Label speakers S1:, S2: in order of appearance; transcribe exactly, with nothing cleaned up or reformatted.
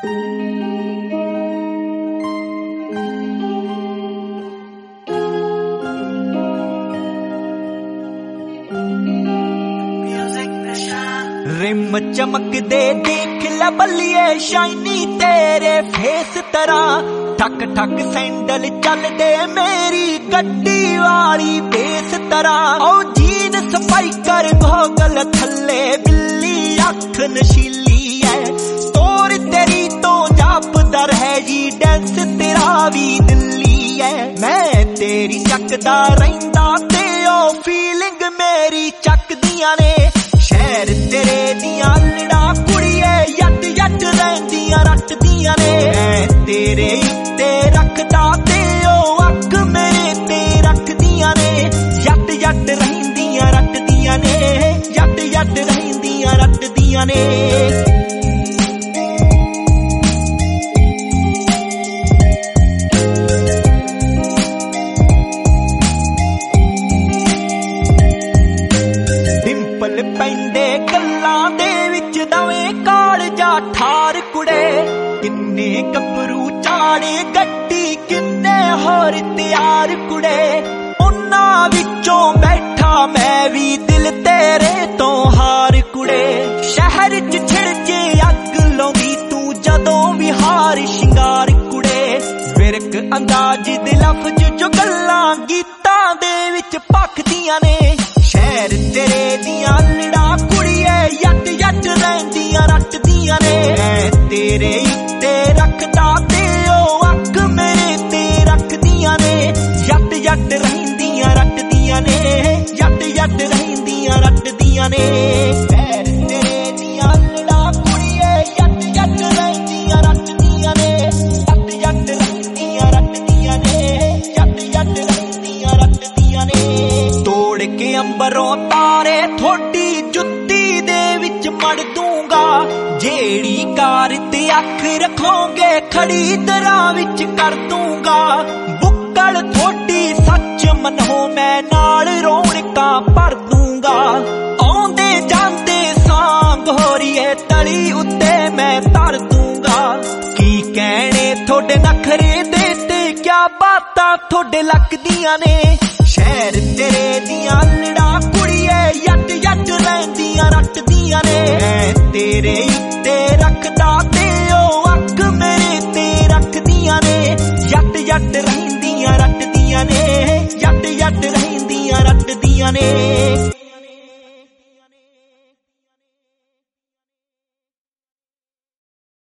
S1: Rim चमक दे देख ला बल्लिए shiny तेरे फेस तरह ठक ठक सैंडल चल दे मेरी गड्डी वाली बेस तरह ओ जीन स्पाइकर गोगल थल्ले बिल्ली अख नशीली है तोर तेरी तो जापदा है जी डांस तेरा भी दिल्ली है मैं तेरी चकदा रहिंदा ते ओ फीलिंग मेरी चकदियां ने शहर तेरे दियां लड़ा कुड़िए यट यट रहिंदियां रटदियां ने तेरे उत्ते रखदा ते ओ अख मेरे ते रखदियां ने यट यट रहिंदियां रटदियां ने यट यट रहिंदियां रटदियां ने पैंदे गल्लां दे विच दवें कालजा ठार कुड़े किन्ने गभरू चाड़े गड्डी किन्ने होर तैयार कुड़े उन्हां विचों बैठा मैं भी दिल तेरे तो हार कुड़े शहर च छिड़ के अग लाउंदी तू जदों भी हार शिंगार कुड़े विरक अंदाज दे लफ्ज जो गल्लां गीतां दे विच भखदियां ने शहर तेरे दियां लड़ा कुड़िए यट यट रहिंदियां रटदियां ने तेरे उत्ते रखदा ते ओ अख मेरे ते रखदियां ने यट यट रहिंदियां रटदियां ने यट यट रहिंदियां रटदियां ने शहर तेरे दियां लड़ा कुड़िए यट यट रहिंदियां रटदियां ने यट यट रहिंदियां रटदियां ने यट यट रहिंदियां रटदियां ने तोड़ के अंबरों तारे थोड़ी जुत्ती दे विच मड़ दूंगा जेड़ी कार ते अख रखोगे खड़ी दरां विच कर दूंगा बुक्कल थोड़ी सच मनो मैं नाल रौनकां भर दूंगा आउंदे जांदे सांग होरिए तली उत्ते मैं तर दूंगा की कहने थोड़े नखरे दे ते क्या बातां थोड़े लगदियां ने शहर तेरे दियां लड़ा कुड़िए यट यट रहिंदियां रटदियां ने तेरे उत्ते रखदा ते ओ अख मेरे ते रखदियां ने यट यट रहिंदियां रटदियां ने यट यट रहिंदियां रटदियां ने।